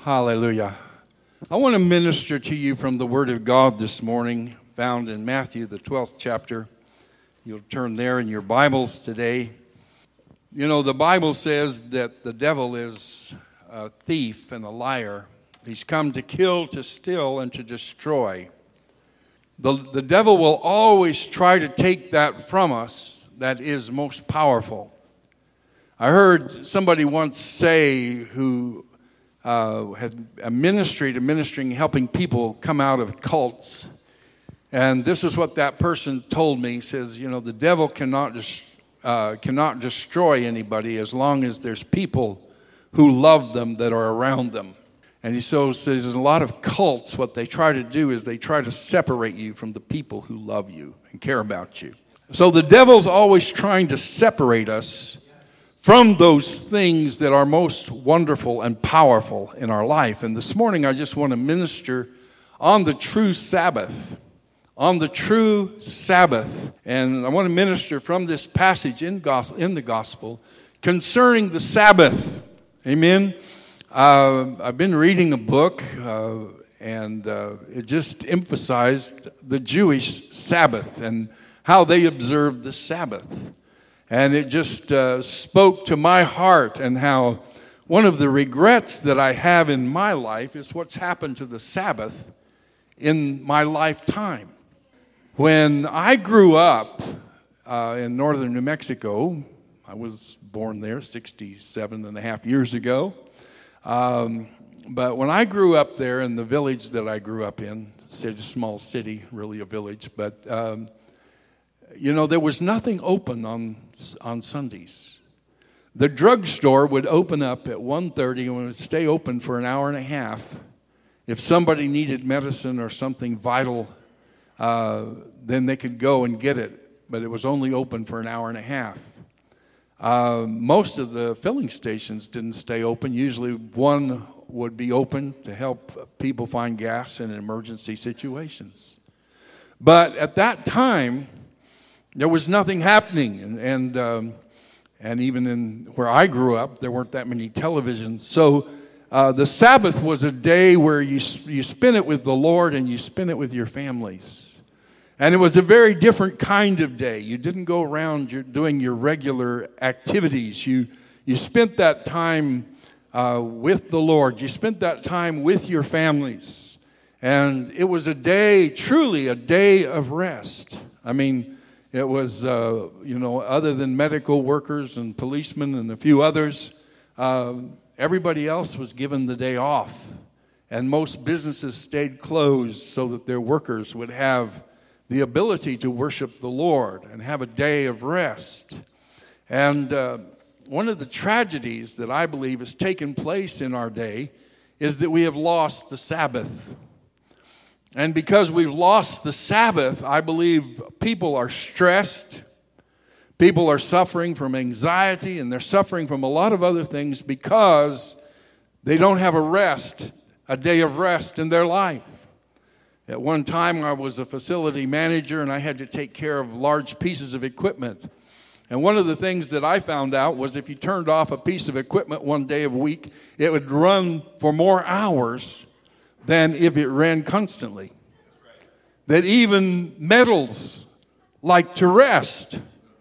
Hallelujah. I want to minister to you from the Word of God this morning, found in Matthew, the 12th chapter. You'll turn there in your Bibles today. You know, the Bible says that the devil is a thief and a liar. He's come to kill, to steal, and to destroy. The devil will always try to take that from us that is most powerful. I heard somebody once say who had a ministry to ministering, helping people come out of cults. And this is what that person told me. He says, you know, the devil cannot destroy anybody as long as there's people who love them that are around them. And he says there's a lot of cults, what they try to do is they try to separate you from the people who love you and care about you. So the devil's always trying to separate us from those things that are most wonderful and powerful in our life. And this morning I just want to minister on the true Sabbath. On the true Sabbath. And I want to minister from this passage in the gospel concerning the Sabbath. Amen. I've been reading a book and it just emphasized the Jewish Sabbath and how they observed the Sabbath. And it just spoke to my heart, and how one of the regrets that I have in my life is what's happened to the Sabbath in my lifetime. When I grew up in northern New Mexico, I was born there 67 and a half years ago. But when I grew up there in the village that I grew up in, it's a small city, really a village, but you know, there was nothing open on Sundays. The drugstore would open up at 1:30 and would stay open for an hour and a half. If somebody needed medicine or something vital, then they could go and get it. But it was only open for an hour and a half. Most of the filling stations didn't stay open. Usually one would be open to help people find gas in emergency situations. But at that time, there was nothing happening, and even in where I grew up, there weren't that many televisions. So the Sabbath was a day where you spend it with the Lord and you spend it with your families. And it was a very different kind of day. You didn't go around doing your regular activities. You spent that time with the Lord. You spent that time with your families. And it was a day, truly a day of rest. I mean, it was, other than medical workers and policemen and a few others, everybody else was given the day off. And most businesses stayed closed so that their workers would have the ability to worship the Lord and have a day of rest. And one of the tragedies that I believe has taken place in our day is that we have lost the Sabbath. And because we've lost the Sabbath, I believe people are stressed. People are suffering from anxiety, and they're suffering from a lot of other things because they don't have a day of rest in their life. At one time, I was a facility manager, and I had to take care of large pieces of equipment. And one of the things that I found out was if you turned off a piece of equipment one day a week, it would run for more hours than if it ran constantly. That even metals like to rest.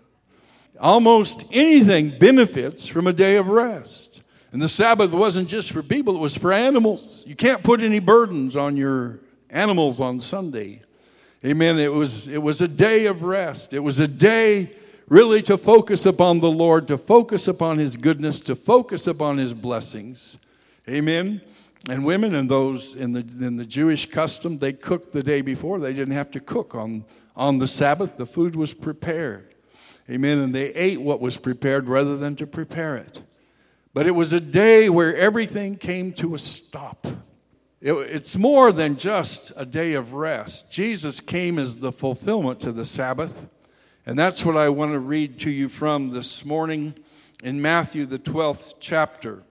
Almost anything benefits from a day of rest. And the Sabbath wasn't just for people, it was for animals. You can't put any burdens on your animals on Sunday. Amen. It was a day of rest. It was a day really to focus upon the Lord, to focus upon His goodness, to focus upon His blessings. Amen. And women and those in the Jewish custom, they cooked the day before. They didn't have to cook on the Sabbath. The food was prepared. Amen. And they ate what was prepared rather than to prepare it. But it was a day where everything came to a stop. It's more than just a day of rest. Jesus came as the fulfillment to the Sabbath. And that's what I want to read to you from this morning in Matthew, the 12th chapter.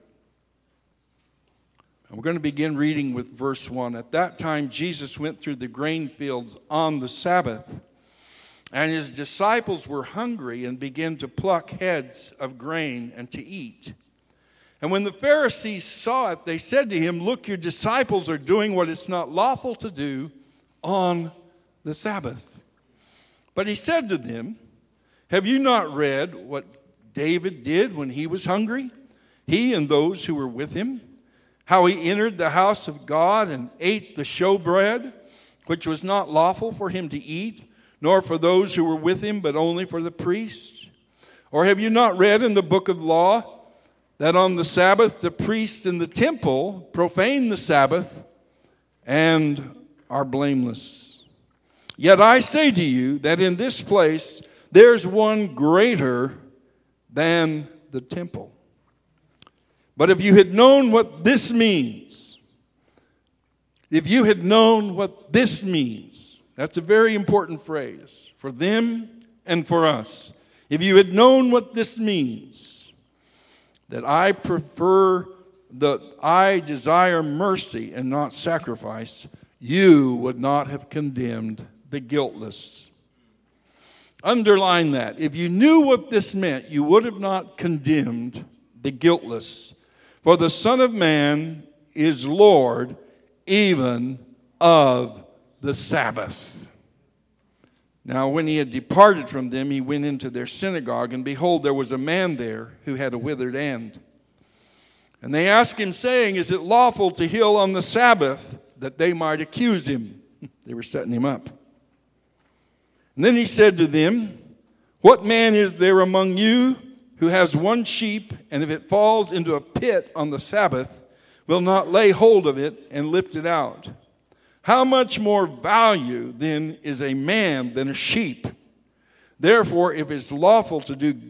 And we're going to begin reading with verse 1. At that time, Jesus went through the grain fields on the Sabbath, and His disciples were hungry and began to pluck heads of grain and to eat. And when the Pharisees saw it, they said to him, "Look, your disciples are doing what is not lawful to do on the Sabbath." But he said to them, "Have you not read what David did when he was hungry, he and those who were with him? How he entered the house of God and ate the showbread, which was not lawful for him to eat, nor for those who were with him, but only for the priests? Or have you not read in the book of law that on the Sabbath the priests in the temple profane the Sabbath and are blameless? Yet I say to you that in this place there's one greater than the temple. But if you had known what this means, that's a very important phrase for them and for us. If you had known what this means, that I desire mercy and not sacrifice, you would not have condemned the guiltless. Underline that. If you knew what this meant, you would have not condemned the guiltless. For the Son of Man is Lord even of the Sabbath. Now, when he had departed from them, he went into their synagogue, and behold, there was a man there who had a withered hand. And they asked him, saying, "Is it lawful to heal on the Sabbath?" That they might accuse him. They were setting him up. And then he said to them, "What man is there among you who has one sheep, and if it falls into a pit on the Sabbath, will not lay hold of it and lift it out? How much more value then is a man than a sheep? Therefore it is lawful to do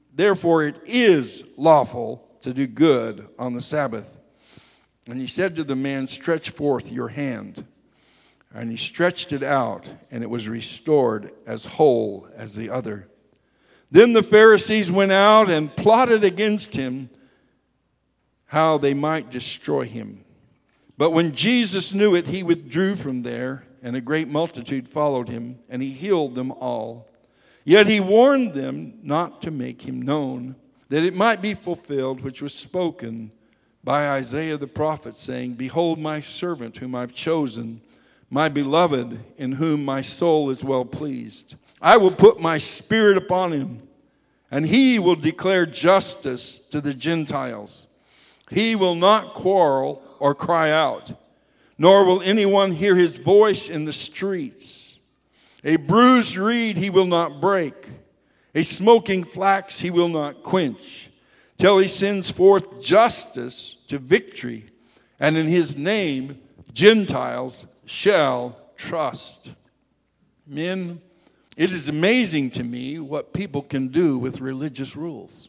good on the Sabbath." And he said to the man, "Stretch forth your hand." And he stretched it out, and it was restored as whole as the other. Then the Pharisees went out and plotted against him how they might destroy him. But when Jesus knew it, he withdrew from there, and a great multitude followed him, and he healed them all. Yet he warned them not to make him known, that it might be fulfilled which was spoken by Isaiah the prophet, saying, "Behold my servant whom I've chosen, my beloved, in whom my soul is well pleased. I will put my spirit upon him, and he will declare justice to the Gentiles. He will not quarrel or cry out, nor will anyone hear his voice in the streets. A bruised reed he will not break, a smoking flax he will not quench, till he sends forth justice to victory, and in his name Gentiles shall trust." Men, it is amazing to me what people can do with religious rules.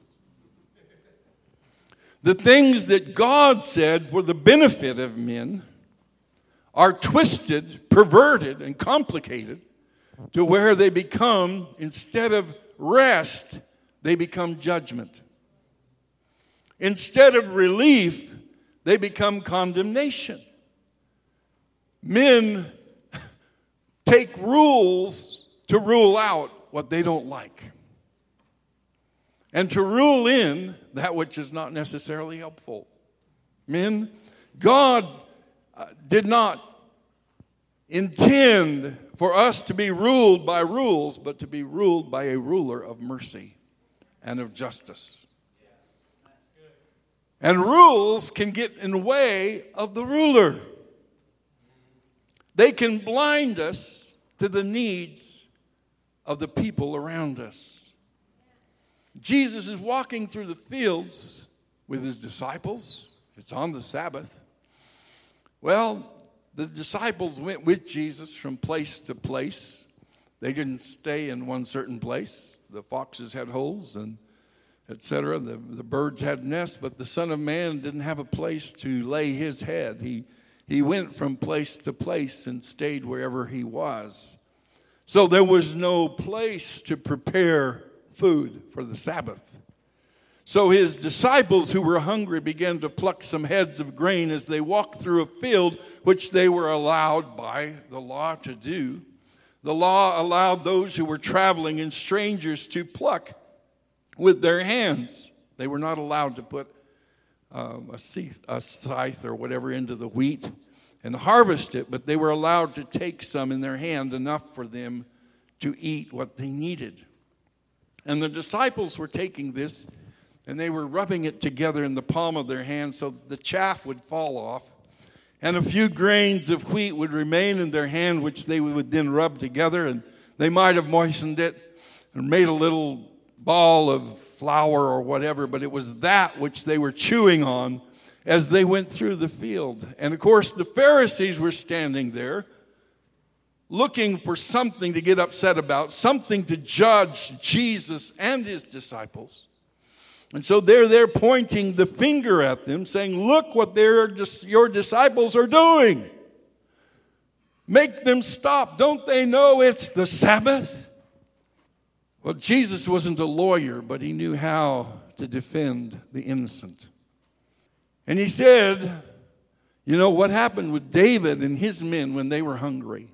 The things that God said for the benefit of men are twisted, perverted, and complicated to where they become, instead of rest, they become judgment. Instead of relief, they become condemnation. Men take rules to rule out what they don't like, and to rule in that which is not necessarily helpful. Men, God did not intend for us to be ruled by rules, but to be ruled by a ruler of mercy and of justice. And rules can get in the way of the ruler. They can blind us to the needs of the people around us. Jesus is walking through the fields with his disciples. It's on the Sabbath. Well, the disciples went with Jesus from place to place. They didn't stay in one certain place. The foxes had holes and etc. The birds had nests, but the Son of Man didn't have a place to lay his head. He went from place to place and stayed wherever he was. So there was no place to prepare food for the Sabbath. So his disciples who were hungry began to pluck some heads of grain as they walked through a field, which they were allowed by the law to do. The law allowed those who were traveling and strangers to pluck with their hands. They were not allowed to put a scythe or whatever into the wheat and harvest it, but they were allowed to take some in their hand, enough for them to eat what they needed. And the disciples were taking this, and they were rubbing it together in the palm of their hand so that the chaff would fall off, and a few grains of wheat would remain in their hand, which they would then rub together, and they might have moistened it and made a little ball of flour or whatever, but it was that which they were chewing on as they went through the field. And of course, the Pharisees were standing there looking for something to get upset about, something to judge Jesus and his disciples. And so they're there pointing the finger at them, saying, look what your disciples are doing. Make them stop. Don't they know it's the Sabbath? Well, Jesus wasn't a lawyer, but he knew how to defend the innocent. And he said, you know, what happened with David and his men when they were hungry?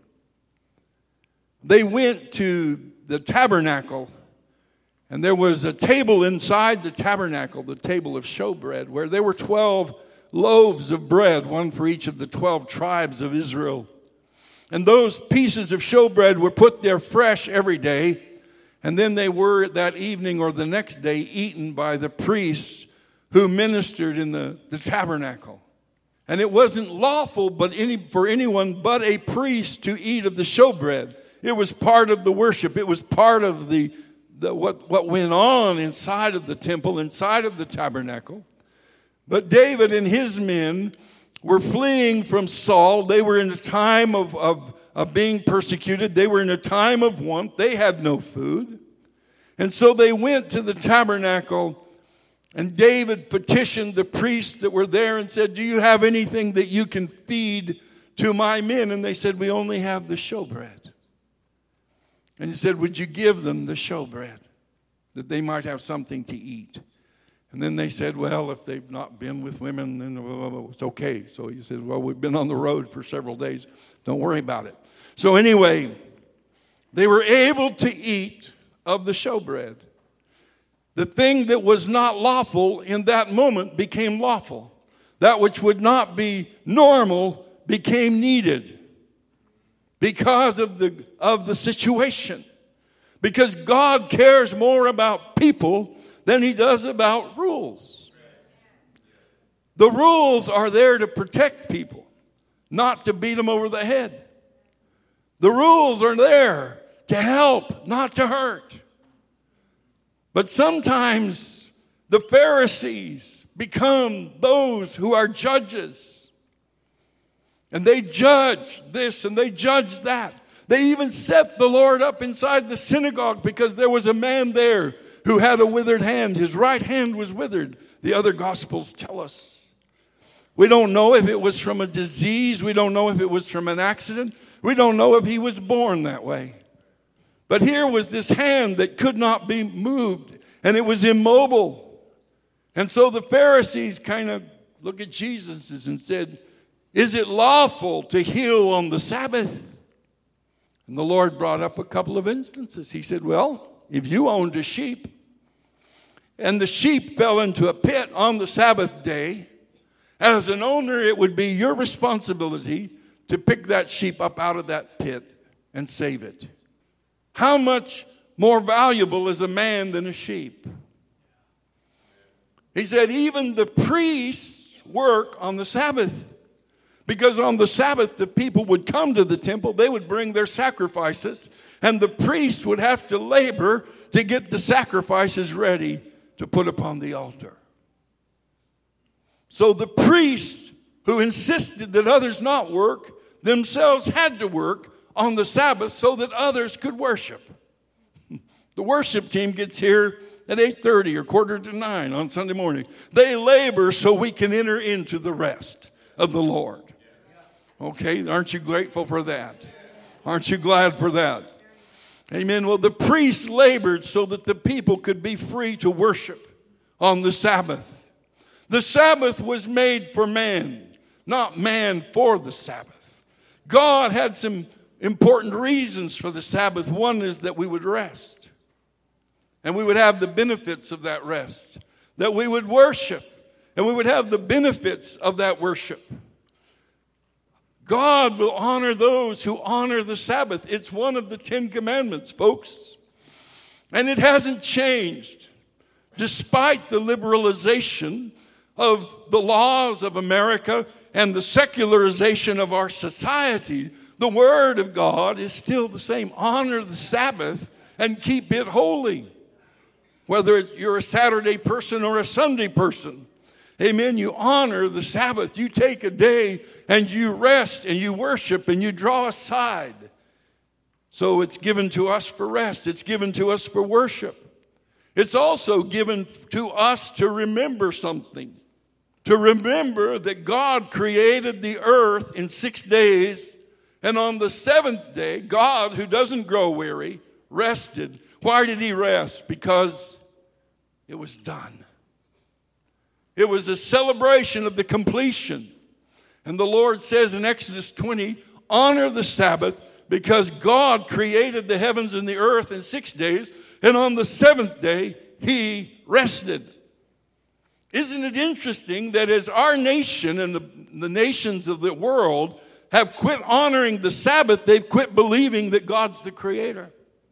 They went to the tabernacle, and there was a table inside the tabernacle, the table of showbread, where there were 12 loaves of bread, one for each of the 12 tribes of Israel. And those pieces of showbread were put there fresh every day, and then they were that evening or the next day eaten by the priests who ministered in the tabernacle. And it wasn't lawful for anyone but a priest to eat of the showbread. It was part of the worship. It was part of what went on inside of the temple, inside of the tabernacle. But David and his men were fleeing from Saul. They were in a time of being persecuted. They were in a time of want. They had no food. And so they went to the tabernacle, and David petitioned the priests that were there and said, do you have anything that you can feed to my men? And they said, we only have the showbread. And he said, would you give them the showbread that they might have something to eat? And then they said, well, if they've not been with women, then it's okay. So he said, well, we've been on the road for several days. Don't worry about it. So anyway, they were able to eat of the showbread. The thing that was not lawful in that moment became lawful. That which would not be normal became needed because of the situation. Because God cares more about people than he does about rules. The rules are there to protect people, not to beat them over the head. The rules are there to help, not to hurt. But sometimes the Pharisees become those who are judges. And they judge this and they judge that. They even set the Lord up inside the synagogue because there was a man there who had a withered hand. His right hand was withered, the other Gospels tell us. We don't know if it was from a disease. We don't know if it was from an accident. We don't know if he was born that way. But here was this hand that could not be moved, and it was immobile. And so the Pharisees kind of look at Jesus and said, is it lawful to heal on the Sabbath? And the Lord brought up a couple of instances. He said, well, if you owned a sheep, and the sheep fell into a pit on the Sabbath day, as an owner, it would be your responsibility to pick that sheep up out of that pit and save it. How much more valuable is a man than a sheep? He said even the priests work on the Sabbath. Because on the Sabbath, the people would come to the temple. They would bring their sacrifices. And the priests would have to labor to get the sacrifices ready to put upon the altar. So the priests who insisted that others not work themselves had to work on the Sabbath so that others could worship. The worship team gets here at 8:30 or 8:45 on Sunday morning. They labor so we can enter into the rest of the Lord. Okay, aren't you grateful for that? Aren't you glad for that? Amen. Well, the priests labored so that the people could be free to worship on the Sabbath. The Sabbath was made for man, not man for the Sabbath. God had some important reasons for the Sabbath. One is that we would rest. And we would have the benefits of that rest. That we would worship. and we would have the benefits of that worship. God will honor those who honor the Sabbath. It's one of the 10 Commandments, folks. And it hasn't changed. Despite the liberalization of the laws of America and the secularization of our society, the Word of God is still the same. Honor the Sabbath and keep it holy. Whether you're a Saturday person or a Sunday person. Amen. You honor the Sabbath. You take a day and you rest and you worship and you draw aside. So it's given to us for rest. It's given to us for worship. It's also given to us to remember something. To remember that God created the earth in 6 days. And on the 7th day, God, who doesn't grow weary, rested. Why did he rest? Because it was done. It was a celebration of the completion. And the Lord says in Exodus 20, honor the Sabbath because God created the heavens and the earth in 6 days. And on the 7th day, he rested. Isn't it interesting that as our nation and the nations of the world have quit honoring the Sabbath, they've quit believing that God's the creator.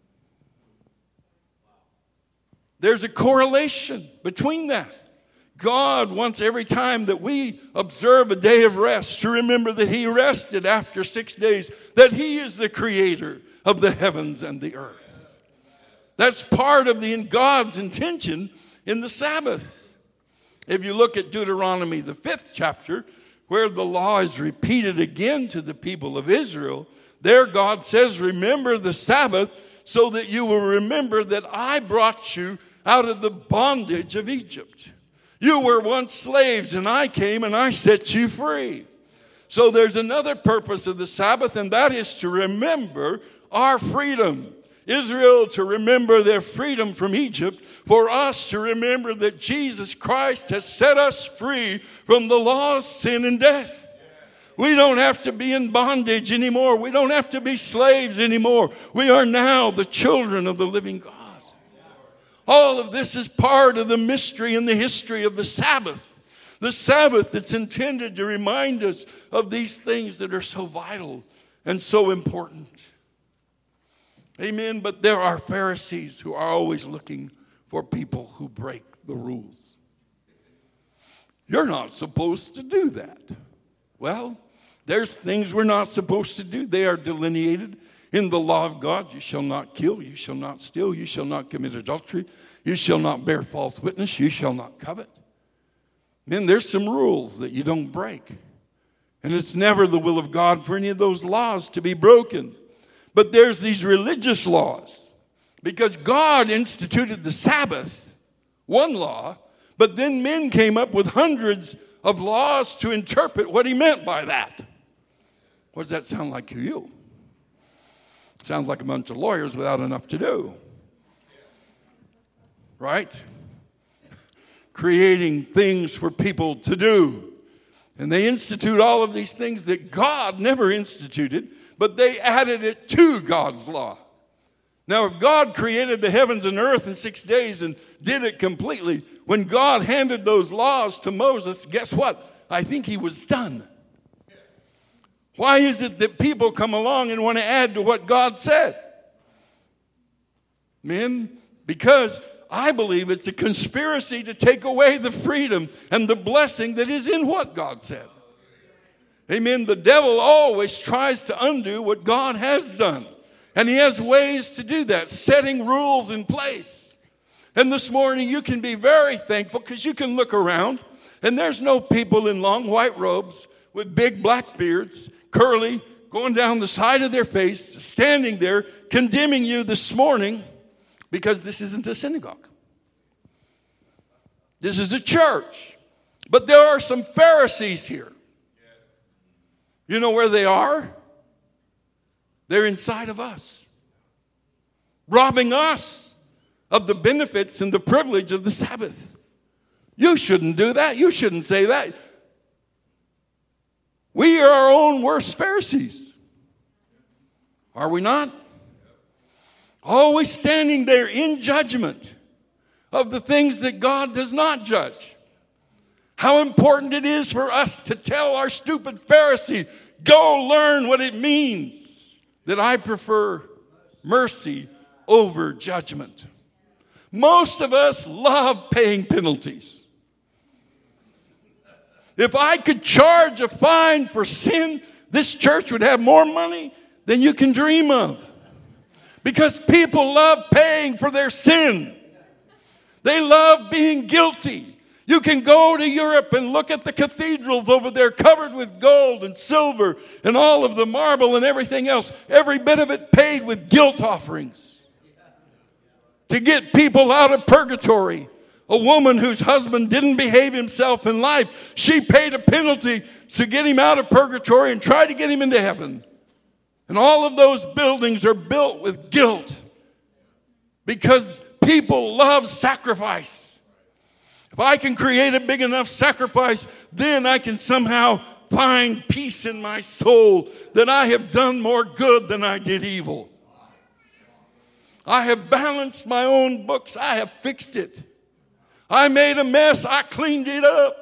There's a correlation between that. God wants every time that we observe a day of rest to remember that he rested after 6 days, that he is the creator of the heavens and the earth. That's part of God's intention in the Sabbath. If you look at Deuteronomy, the 5th chapter, where the law is repeated again to the people of Israel, there God says, remember the Sabbath so that you will remember that I brought you out of the bondage of Egypt. You were once slaves, and I came and I set you free. So there's another purpose of the Sabbath, and that is to remember our freedom. Israel to remember their freedom from Egypt, for us to remember that Jesus Christ has set us free from the law of sin and death. We don't have to be in bondage anymore. We don't have to be slaves anymore. We are now the children of the living God. All of this is part of the mystery and the history of the Sabbath. The Sabbath that's intended to remind us of these things that are so vital and so important. Amen. But there are Pharisees who are always looking for people who break the rules. You're not supposed to do that. Well, there's things we're not supposed to do. They are delineated in the law of God. You shall not kill, you shall not steal, you shall not commit adultery, you shall not bear false witness, you shall not covet. Then there's some rules that you don't break. And it's never the will of God for any of those laws to be broken. But there's these religious laws. Because God instituted the Sabbath, one law, but then men came up with hundreds of laws to interpret what he meant by that. What does that sound like to you? Sounds like a bunch of lawyers without enough to do. Right? Creating things for people to do. And they institute all of these things that God never instituted, but they added it to God's law. Now, if God created the heavens and earth in 6 days and did it completely, when God handed those laws to Moses, guess what? I think he was done. Why is it that people come along and want to add to what God said? Men, because I believe it's a conspiracy to take away the freedom and the blessing that is in what God said. Amen. The devil always tries to undo what God has done. And he has ways to do that, setting rules in place. And this morning you can be very thankful because you can look around and there's no people in long white robes with big black beards, curly, going down the side of their face, standing there condemning you this morning because this isn't a synagogue. This is a church. But there are some Pharisees here. You know where they are? They're inside of us, robbing us of the benefits and the privilege of the Sabbath. You shouldn't do that. You shouldn't say that. We are our own worst Pharisees. Are we not? Always standing there in judgment of the things that God does not judge. How important it is for us to tell our stupid Pharisee, go learn what it means that I prefer mercy over judgment. Most of us love paying penalties. If I could charge a fine for sin, this church would have more money than you can dream of. Because people love paying for their sin. They love being guilty. You can go to Europe and look at the cathedrals over there covered with gold and silver and all of the marble and everything else. Every bit of it paid with guilt offerings. To get people out of purgatory. A woman whose husband didn't behave himself in life, she paid a penalty to get him out of purgatory and try to get him into heaven. And all of those buildings are built with guilt because people love sacrifice. If I can create a big enough sacrifice, then I can somehow find peace in my soul that I have done more good than I did evil. I have balanced my own books. I have fixed it. I made a mess. I cleaned it up.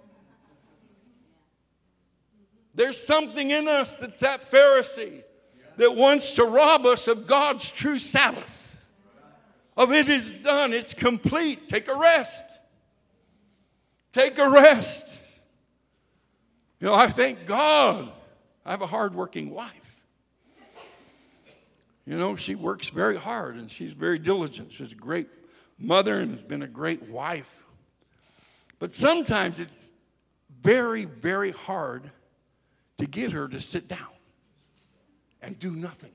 There's something in us that's that Pharisee that wants to rob us of God's true Sabbath. Of it is done. It's complete. Take a rest. Take a rest. You know, I thank God I have a hardworking wife. You know, she works very hard and she's very diligent. She's a great mother and has been a great wife. But sometimes it's very, very hard to get her to sit down and do nothing.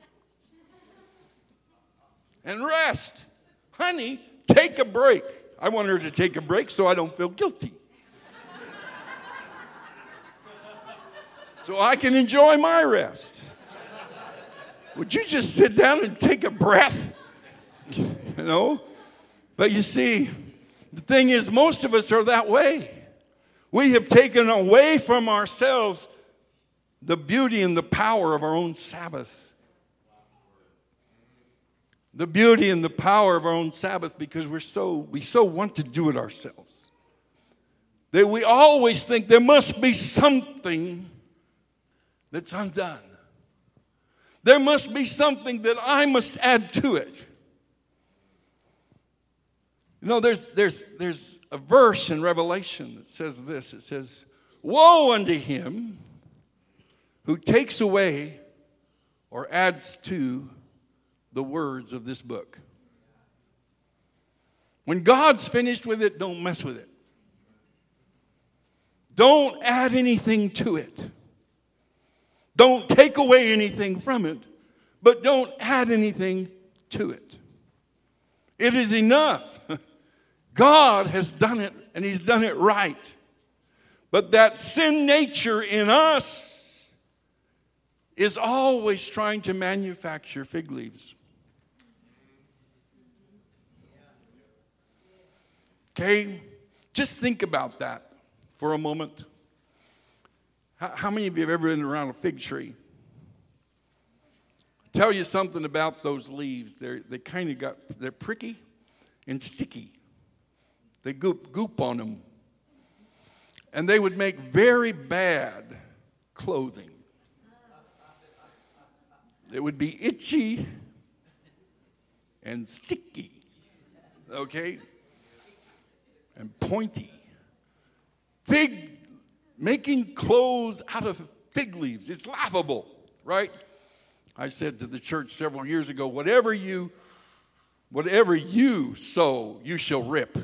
And rest. Honey, take a break. I want her to take a break so I don't feel guilty. So I can enjoy my rest. Would you just sit down and take a breath? You know? But you see, the thing is, most of us are that way. We have taken away from ourselves the beauty and the power of our own Sabbath. The beauty and the power of our own Sabbath because we so want to do it ourselves. That we always think there must be something that's undone. There must be something that I must add to it. You know, there's a verse in Revelation that says this. It says, woe unto him who takes away or adds to the words of this book. When God's finished with it, don't mess with it. Don't add anything to it. Don't take away anything from it, but don't add anything to it. It is enough. God has done it, and he's done it right. But that sin nature in us is always trying to manufacture fig leaves. Okay? Just think about that for a moment. How many of you have ever been around a fig tree? Tell you something about those leaves. They're pricky and sticky. They goop on them. And they would make very bad clothing. It would be itchy and sticky. Okay? And pointy. Making clothes out of fig leaves. It's laughable, right? I said to the church several years ago, whatever you sow, you shall rip.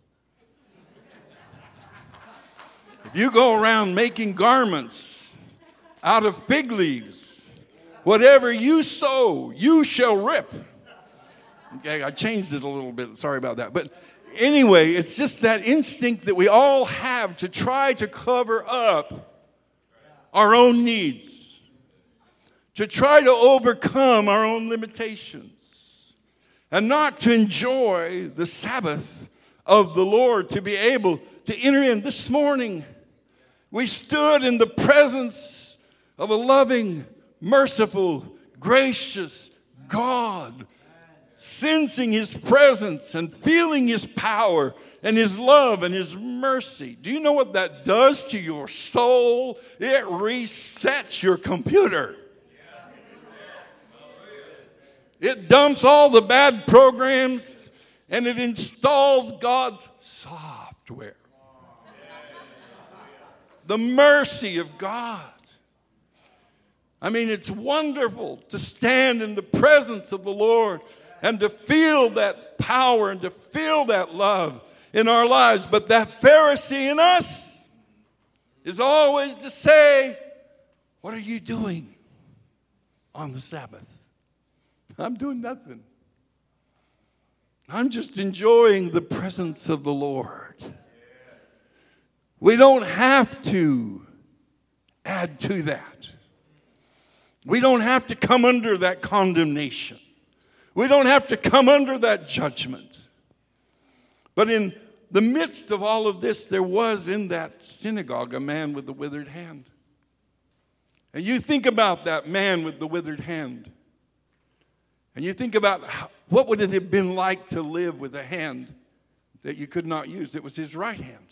If you go around making garments out of fig leaves, whatever you sow, you shall rip. Okay, I changed it a little bit. Sorry about that. But anyway, it's just that instinct that we all have to try to cover up our own needs, to try to overcome our own limitations, and not to enjoy the Sabbath of the Lord, to be able to enter in. This morning, we stood in the presence of a loving, merciful, gracious God, sensing his presence and feeling his power and His love and His mercy. Do you know what that does to your soul? It resets your computer. It dumps all the bad programs and it installs God's software. The mercy of God. I mean, it's wonderful to stand in the presence of the Lord and to feel that power and to feel that love in our lives. But that Pharisee in us is always to say, what are you doing on the Sabbath? I'm doing nothing. I'm just enjoying the presence of the Lord. We don't have to add to that. We don't have to come under that condemnation. We don't have to come under that judgment. But in the midst of all of this, there was in that synagogue a man with the withered hand. And you think about that man with the withered hand. And you think about what would it have been like to live with a hand that you could not use. It was his right hand.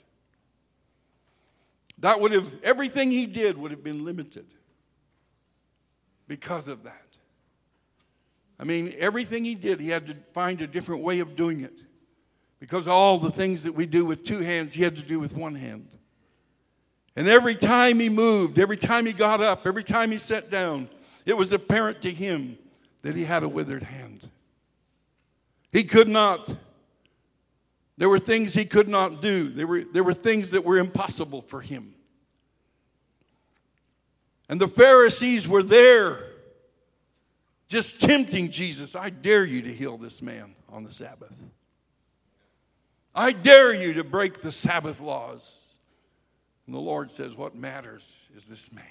That would have, everything he did would have been limited because of that. I mean, everything he did, he had to find a different way of doing it. Because all the things that we do with two hands, he had to do with one hand. And every time he moved, every time he got up, every time he sat down, it was apparent to him that he had a withered hand. He could not, there were things he could not do. There were things that were impossible for him. And the Pharisees were there just tempting Jesus. I dare you to heal this man on the Sabbath. I dare you to break the Sabbath laws. And the Lord says, what matters is this man.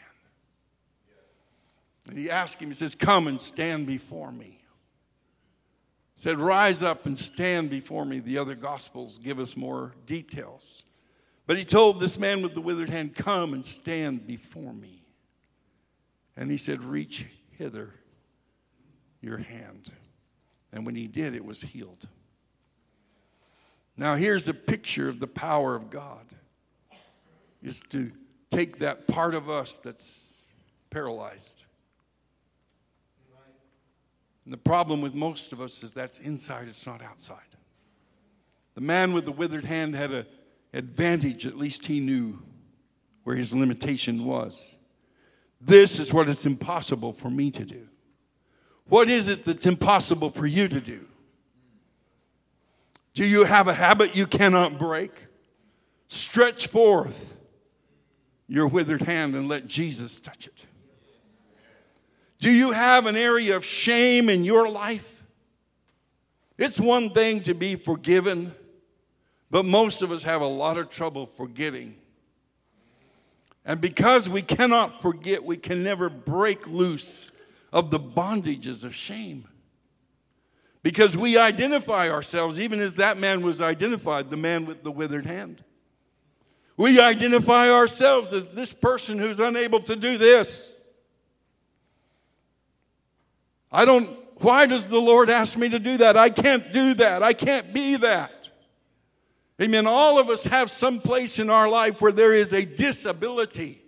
And he asked him, he says, come and stand before me. He said, rise up and stand before me. The other Gospels give us more details. But he told this man with the withered hand, come and stand before me. And he said, reach hither your hand. And when he did, it was healed. Now here's a picture of the power of God. Is to take that part of us that's paralyzed. And the problem with most of us is that's inside, it's not outside. The man with the withered hand had an advantage, at least he knew where his limitation was. This is what is impossible for me to do. What is it that's impossible for you to do? Do you have a habit you cannot break? Stretch forth your withered hand and let Jesus touch it. Do you have an area of shame in your life? It's one thing to be forgiven, but most of us have a lot of trouble forgetting. And because we cannot forget, we can never break loose of the bondages of shame. Because we identify ourselves, even as that man was identified, the man with the withered hand. We identify ourselves as this person who's unable to do this. Why does the Lord ask me to do that? I can't do that. I can't be that. Amen. All of us have some place in our life where there is a disability.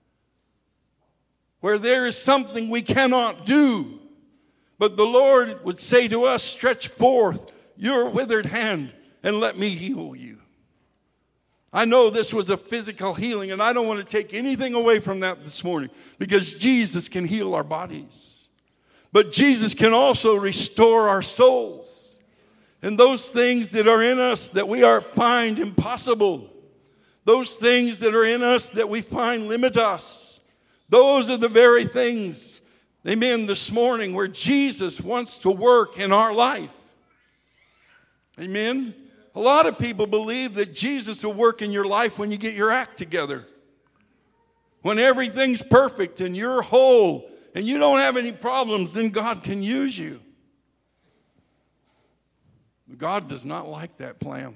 Where there is something we cannot do. But the Lord would say to us, stretch forth your withered hand and let me heal you. I know this was a physical healing, and I don't want to take anything away from that this morning, because Jesus can heal our bodies. But Jesus can also restore our souls. And those things that are in us that we find impossible, those things that are in us that we find limit us, those are the very things, amen, this morning where Jesus wants to work in our life. Amen. A lot of people believe that Jesus will work in your life when you get your act together. When everything's perfect and you're whole and you don't have any problems, then God can use you. God does not like that plan.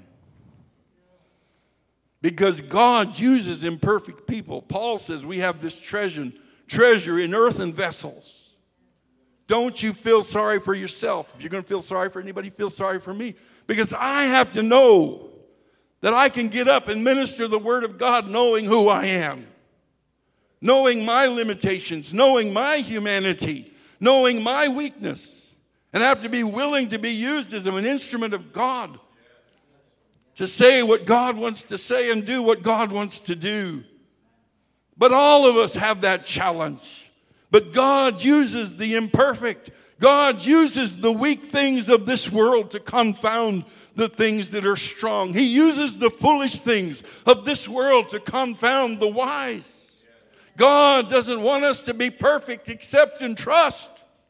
Because God uses imperfect people. Paul says we have this treasure in earthen vessels. Don't you feel sorry for yourself. If you're going to feel sorry for anybody, feel sorry for me. Because I have to know that I can get up and minister the Word of God knowing who I am, knowing my limitations, knowing my humanity, knowing my weakness, and I have to be willing to be used as an instrument of God to say what God wants to say and do what God wants to do. But all of us have that challenge. But God uses the imperfect. God uses the weak things of this world to confound the things that are strong. He uses the foolish things of this world to confound the wise. God doesn't want us to be perfect except in trust.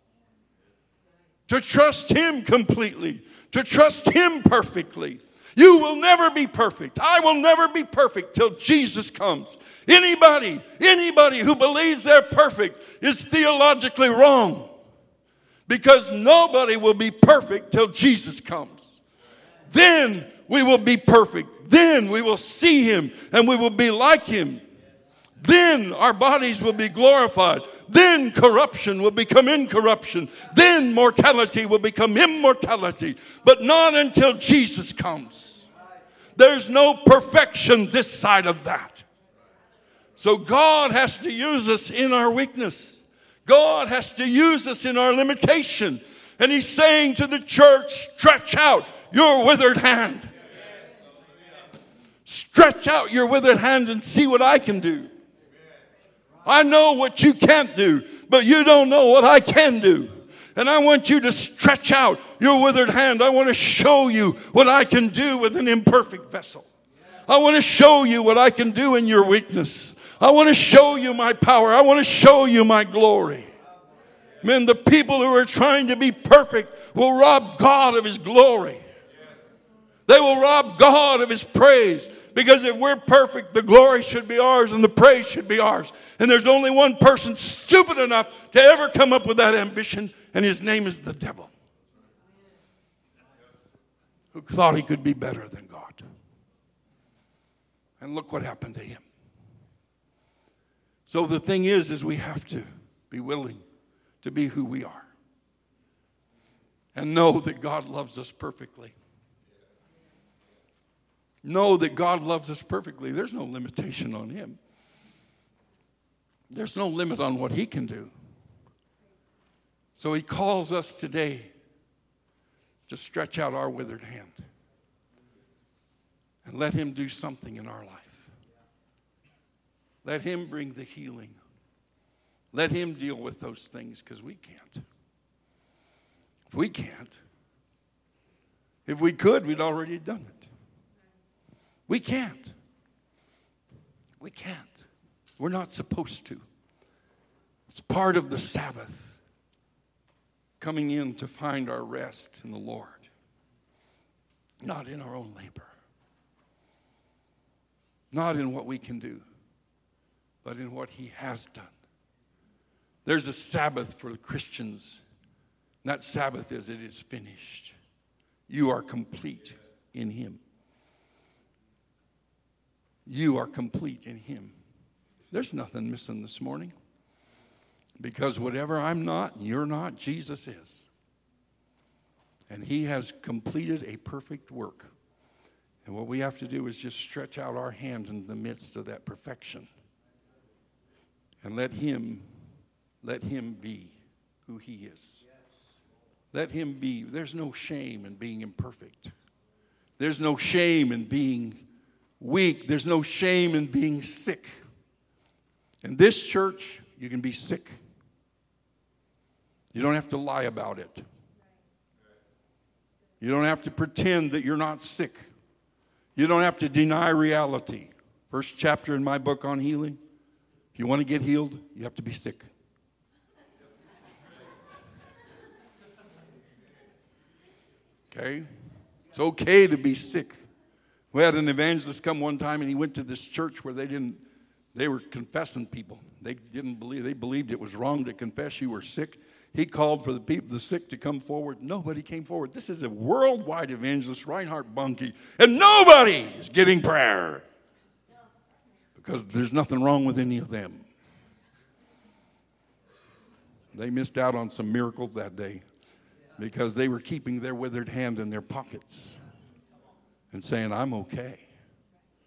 To trust Him completely. To trust Him perfectly. You will never be perfect. I will never be perfect till Jesus comes. Anybody who believes they're perfect is theologically wrong. Because nobody will be perfect till Jesus comes. Then we will be perfect. Then we will see Him and we will be like Him. Then our bodies will be glorified. Then corruption will become incorruption. Then mortality will become immortality. But not until Jesus comes. There's no perfection this side of that. So God has to use us in our weakness. God has to use us in our limitation. And He's saying to the church, stretch out your withered hand. Stretch out your withered hand and see what I can do. I know what you can't do, but you don't know what I can do. And I want you to stretch out your withered hand. I want to show you what I can do with an imperfect vessel. I want to show you what I can do in your weakness. I want to show you my power. I want to show you my glory. Man, the people who are trying to be perfect will rob God of His glory. They will rob God of His praise. Because if we're perfect, the glory should be ours and the praise should be ours. And there's only one person stupid enough to ever come up with that ambition, and his name is the devil. Who thought he could be better than God. And look what happened to him. So the thing is we have to be willing to be who we are. And know that God loves us perfectly. Know that God loves us perfectly. There's no limitation on Him. There's no limit on what He can do. So He calls us today to stretch out our withered hand and let Him do something in our life. Let Him bring the healing. Let Him deal with those things, because we can't. We can't. If we could, we'd already done it. We can't. We can't. We're not supposed to. It's part of the Sabbath. Coming in to find our rest in the Lord. Not in our own labor. Not in what we can do. But in what He has done. There's a Sabbath for the Christians. And that Sabbath is, it is finished. You are complete in Him. You are complete in Him. There's nothing missing this morning. Because whatever I'm not, you're not, Jesus is. And He has completed a perfect work. And what we have to do is just stretch out our hand in the midst of that perfection. And let Him be who He is. Let Him be. There's no shame in being imperfect. There's no shame in being weak. There's no shame in being sick. In this church, you can be sick. You don't have to lie about it. You don't have to pretend that you're not sick. You don't have to deny reality. First chapter in my book on healing. If you want to get healed, you have to be sick. Okay? It's okay to be sick. We had an evangelist come one time, and he went to this church where they were confessing people. They believed it was wrong to confess you were sick. He called for the sick to come forward. Nobody came forward. This is a worldwide evangelist, Reinhard Bonnke, and nobody is getting prayer. Because there's nothing wrong with any of them. They missed out on some miracles that day because they were keeping their withered hand in their pockets and saying, I'm okay.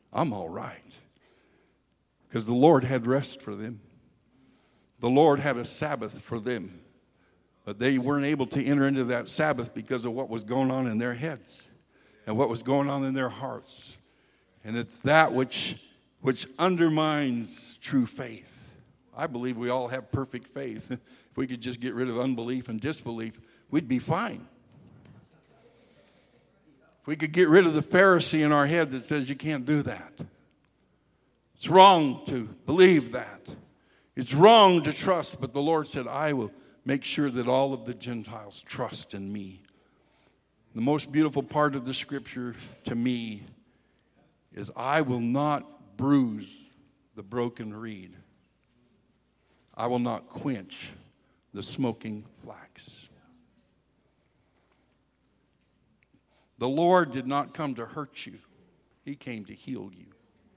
I'm all right. Because the Lord had rest for them. The Lord had a Sabbath for them. But they weren't able to enter into that Sabbath because of what was going on in their heads and what was going on in their hearts. And it's that which undermines true faith. I believe we all have perfect faith. If we could just get rid of unbelief and disbelief, we'd be fine. If we could get rid of the Pharisee in our head that says you can't do that. It's wrong to believe that. It's wrong to trust, but the Lord said, I will make sure that all of the Gentiles trust in me. The most beautiful part of the scripture to me is I will not bruise the broken reed. I will not quench the smoking flax. The Lord did not come to hurt you. He came to heal you.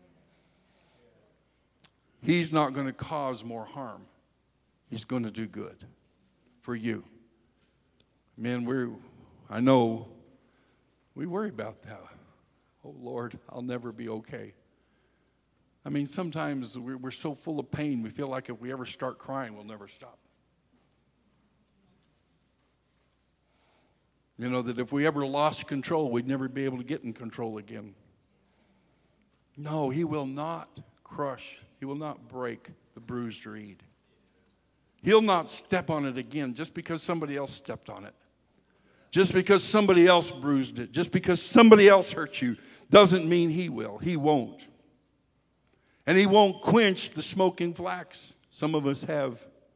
He's not going to cause more harm. He's going to do good for you. Man, I know we worry about that. Oh, Lord, I'll never be okay. I mean, sometimes we're so full of pain, we feel like if we ever start crying, we'll never stop. You know, that if we ever lost control, we'd never be able to get in control again. No, He will not crush. He will not break the bruised reed. He'll not step on it again just because somebody else stepped on it. Just because somebody else bruised it. Just because somebody else hurt you doesn't mean He will. He won't. And He won't quench the smoking flax. Some of us have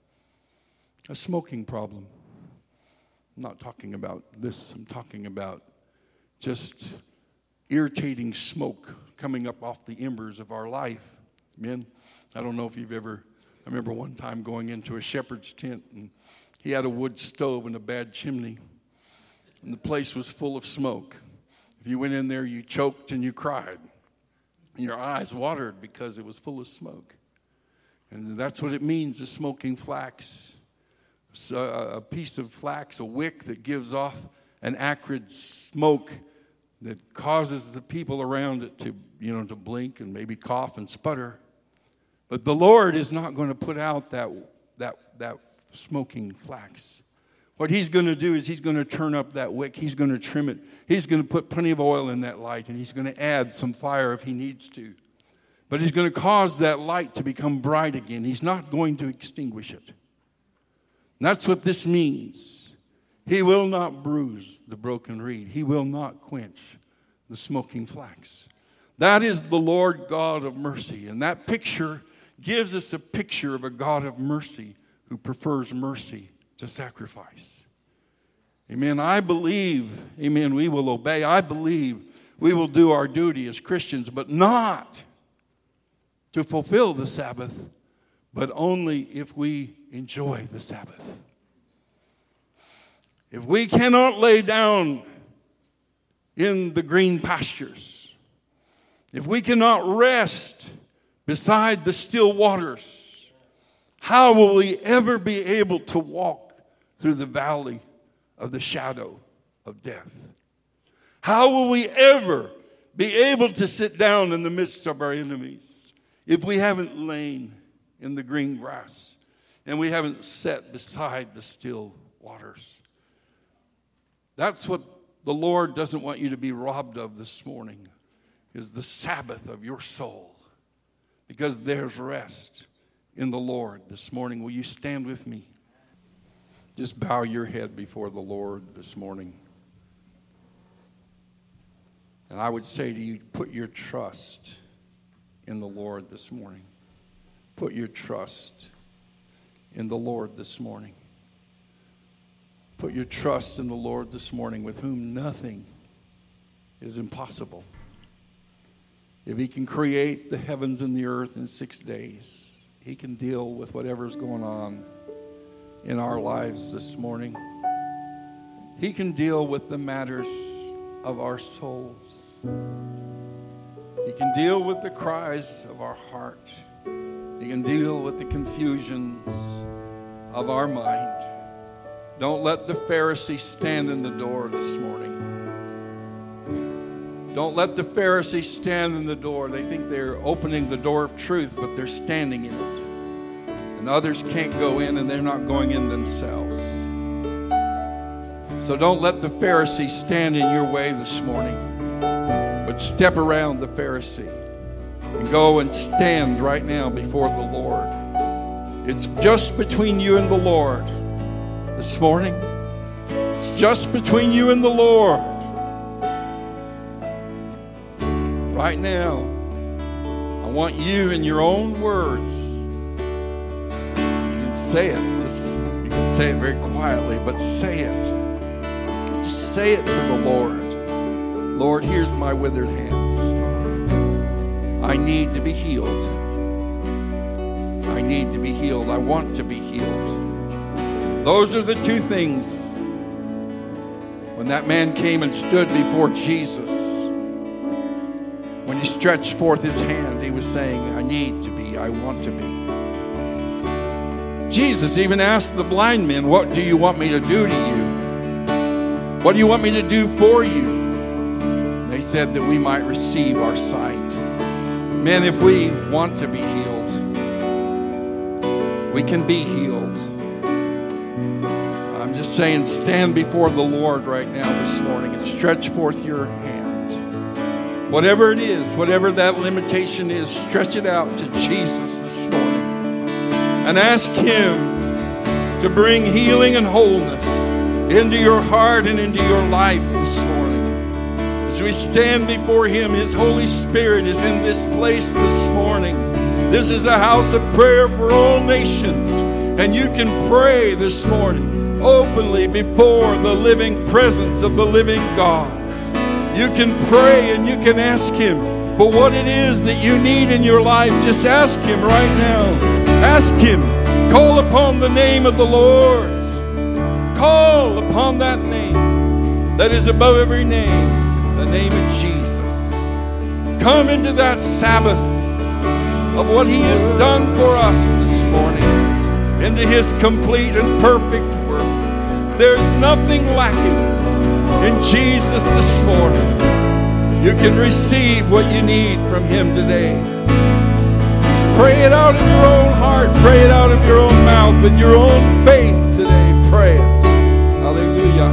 a smoking problem. I'm not talking about this. I'm talking about just irritating smoke coming up off the embers of our life. Men, I don't know if you've ever, I remember one time going into a shepherd's tent and he had a wood stove and a bad chimney. And the place was full of smoke. If you went in there, you choked and you cried. And your eyes watered because it was full of smoke. And that's what it means, a smoking flax. So a piece of flax, a wick that gives off an acrid smoke that causes the people around it to blink and maybe cough and sputter. But the Lord is not going to put out that smoking flax. What He's going to do is He's going to turn up that wick. He's going to trim it. He's going to put plenty of oil in that light, and He's going to add some fire if He needs to. But He's going to cause that light to become bright again. He's not going to extinguish it. And that's what this means. He will not bruise the broken reed. He will not quench the smoking flax. That is the Lord God of mercy. And that picture gives us a picture of a God of mercy who prefers mercy to sacrifice. Amen. I believe, amen, we will obey. I believe we will do our duty as Christians, but not to fulfill the Sabbath, but only if we enjoy the Sabbath. If we cannot lay down in the green pastures, if we cannot rest beside the still waters, how will we ever be able to walk through the valley of the shadow of death? How will we ever be able to sit down in the midst of our enemies if we haven't lain in the green grass and we haven't sat beside the still waters? That's what the Lord doesn't want you to be robbed of this morning, is the Sabbath of your soul, because there's rest in the Lord this morning. Will you stand with me? Just bow your head before the Lord this morning. And I would say to you, put your trust in the Lord this morning. Put your trust in the Lord this morning. Put your trust in the Lord this morning, with whom nothing is impossible. If He can create the heavens and the earth in 6 days, He can deal with whatever's going on in our lives this morning. He can deal with the matters of our souls. He can deal with the cries of our heart. He can deal with the confusions of our mind. Don't let the Pharisee stand in the door this morning. Don't let the Pharisees stand in the door. They think they're opening the door of truth, but they're standing in it. And others can't go in, and they're not going in themselves. So don't let the Pharisee stand in your way this morning, but step around the Pharisee and go and stand right now before the Lord. It's just between you and the Lord this morning. It's just between you and the Lord. Right now, I want you in your own words. You can say it. You can say it very quietly, but say it. Just say it to the Lord. Lord, here's my withered hand. I need to be healed. I need to be healed. I want to be healed. Those are the two things. When that man came and stood before Jesus, when he stretched forth his hand, he was saying, I need to be, I want to be. Jesus even asked the blind men, what do you want me to do to you? What do you want me to do for you? They said that we might receive our sight. Men, if we want to be healed, we can be healed. I'm just saying, stand before the Lord right now this morning and stretch forth your hand. Whatever it is, whatever that limitation is, stretch it out to Jesus this morning and ask Him to bring healing and wholeness into your heart and into your life this morning. As we stand before Him, His Holy Spirit is in this place this morning. This is a house of prayer for all nations, and you can pray this morning openly before the living presence of the living God. You can pray and you can ask Him for what it is that you need in your life. Just ask Him right now. Ask Him. Call upon the name of the Lord. Call upon that name that is above every name, the name of Jesus. Come into that Sabbath of what He has done for us this morning, into His complete and perfect work. There's nothing lacking in Jesus this morning. You can receive what you need from Him today. Just pray it out in your own heart. Pray it out of your own mouth with your own faith today. Pray it. Hallelujah.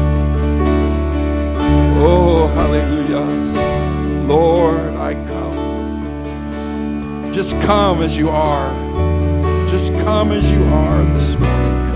Oh, hallelujah. Lord, I come. Just come as you are. Just come as you are this morning.